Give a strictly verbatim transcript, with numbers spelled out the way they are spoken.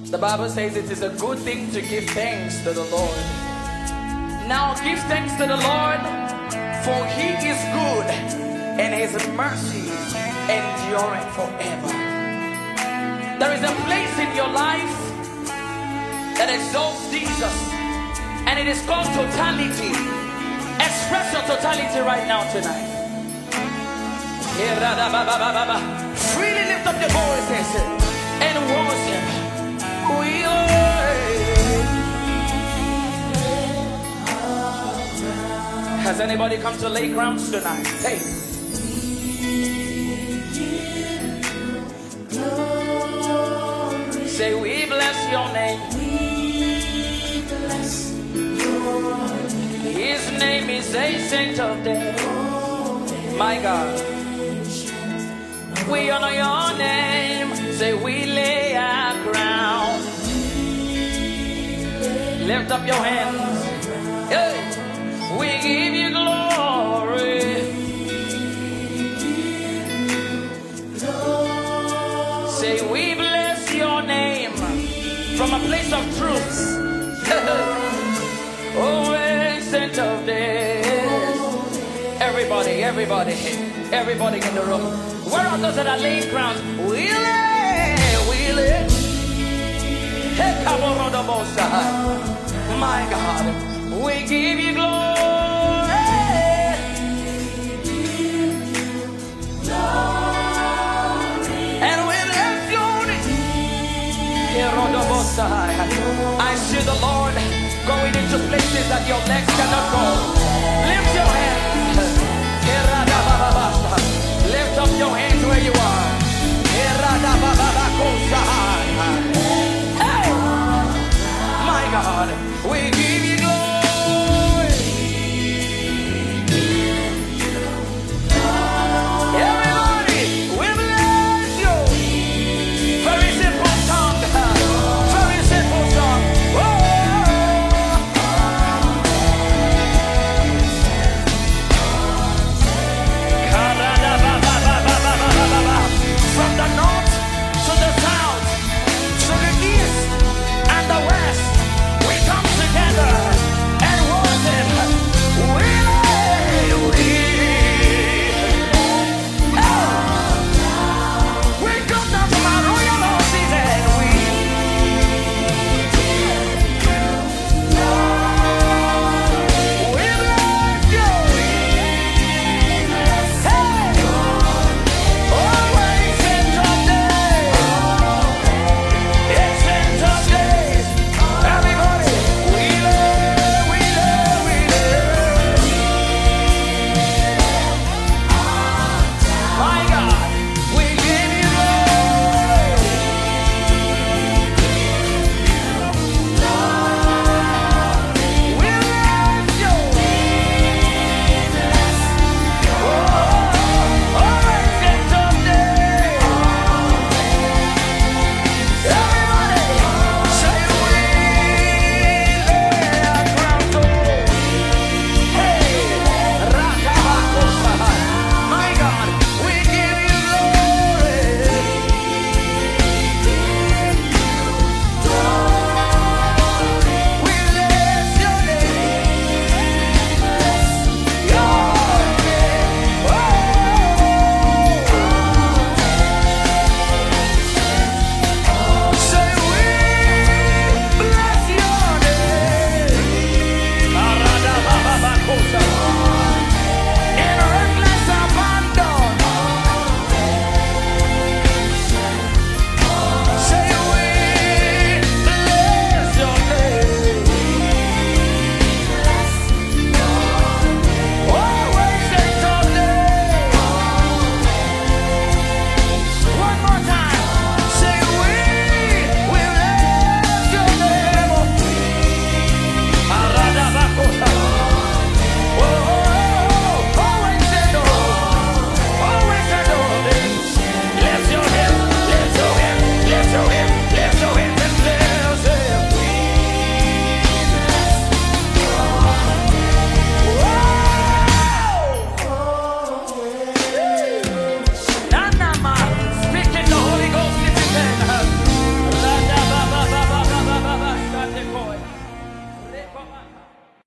The Bible says it is a good thing to give thanks to the Lord. Now give thanks to the Lord, for he is good and his mercy enduring forever. There is a place in your life that exalts Jesus, and it is called totality. Express your totality right now tonight. Freely lift up your voices and worship. We Has anybody come to lay grounds tonight? Hey. Say, we bless your name. We bless your name. His name is Ancient of Days. My God. We honor your name. Say, we lay our crown. Lift up your hands. Hey. We give you glory. Say, we bless your name from a place of truth. Oh, Ancient of Days. Everybody, everybody, everybody in the room. Where are those that are laying crowns? We lay, we lay. Hey, come on, the most high. My God, we give you glory. And we bless your name. I see the Lord going into places that your legs cannot go. Lift your hands.